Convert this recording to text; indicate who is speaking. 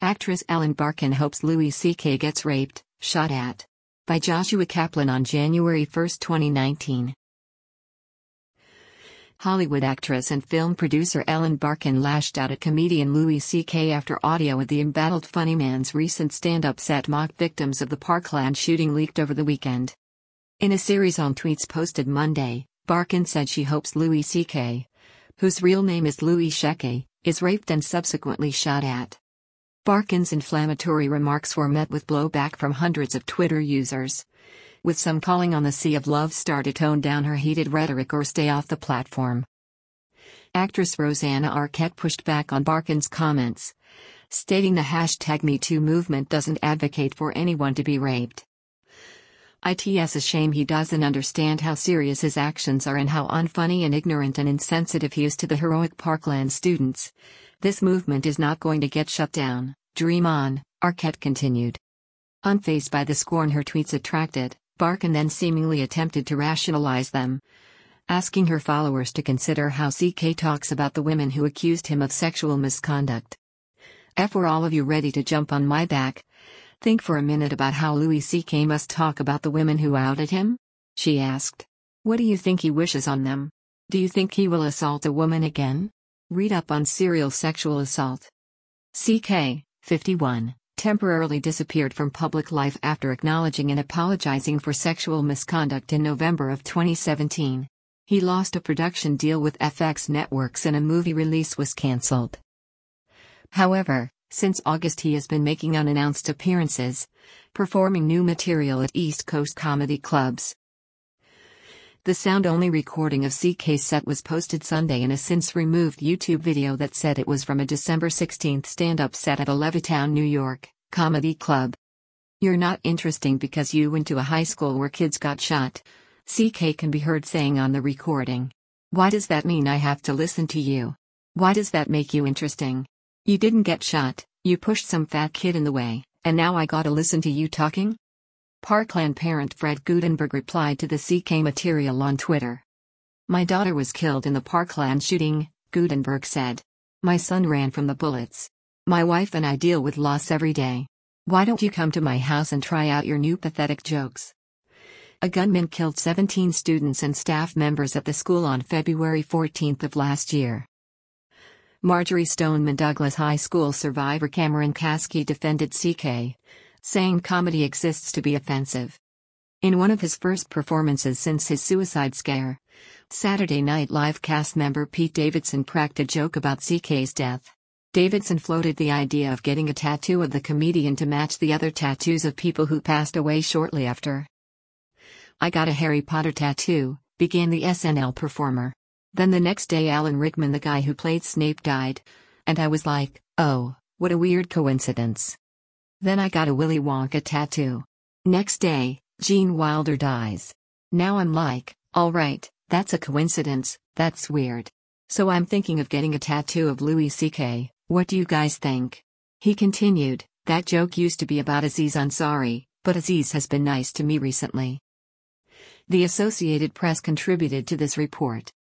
Speaker 1: Actress Ellen Barkin hopes Louis C.K. gets raped, shot at. By Joshua Kaplan on January 1, 2019. Hollywood actress and film producer Ellen Barkin lashed out at comedian Louis C.K. after audio of the embattled funny man's recent stand-up set mocked victims of the Parkland shooting leaked over the weekend. In a series on tweets posted Monday, Barkin said she hopes Louis C.K., whose real name is Louis C.K., is raped and subsequently shot at. Barkin's inflammatory remarks were met with blowback from hundreds of Twitter users, with some calling on the Sea of Love star to tone down her heated rhetoric or stay off the platform. Actress Rosanna Arquette pushed back on Barkin's comments, stating the #MeToo movement doesn't advocate for anyone to be raped. It's a shame he doesn't understand how serious his actions are and how unfunny and ignorant and insensitive he is to the heroic Parkland students. This movement is not going to get shut down, dream on, Arquette continued. Unfazed by the scorn her tweets attracted, Barkin then seemingly attempted to rationalize them, asking her followers to consider how CK talks about the women who accused him of sexual misconduct. Were all of you ready to jump on my back? Think for a minute about how Louis C.K. must talk about the women who outed him? She asked. What do you think he wishes on them? Do you think he will assault a woman again? Read up on serial sexual assault. C.K., 51, temporarily disappeared from public life after acknowledging and apologizing for sexual misconduct in November of 2017. He lost a production deal with FX Networks and a movie release was cancelled. However, since August he has been making unannounced appearances, performing new material at East Coast comedy clubs. The sound-only recording of CK's set was posted Sunday in a since-removed YouTube video that said it was from a December 16 stand-up set at a Levittown, New York, comedy club. You're not interesting because you went to a high school where kids got shot, CK can be heard saying on the recording. Why does that mean I have to listen to you? Why does that make you interesting? You didn't get shot, you pushed some fat kid in the way, and now I gotta listen to you talking? Parkland parent Fred Guttenberg replied to the CK material on Twitter. My daughter was killed in the Parkland shooting, Guttenberg said. My son ran from the bullets. My wife and I deal with loss every day. Why don't you come to my house and try out your new pathetic jokes? A gunman killed 17 students and staff members at the school on February 14 of last year. Marjorie Stoneman Douglas High School survivor Cameron Kasky defended CK, saying comedy exists to be offensive. In one of his first performances since his suicide scare, Saturday Night Live cast member Pete Davidson cracked a joke about CK's death. Davidson floated the idea of getting a tattoo of the comedian to match the other tattoos of people who passed away shortly after. I got a Harry Potter tattoo, began the SNL performer. Then the next day Alan Rickman, the guy who played Snape, died, and I was like, oh, what a weird coincidence. Then I got a Willy Wonka tattoo. Next day, Gene Wilder dies. Now I'm like, alright, that's a coincidence, that's weird. So I'm thinking of getting a tattoo of Louis C.K., what do you guys think? He continued, that joke used to be about Aziz Ansari, but Aziz has been nice to me recently. The Associated Press contributed to this report.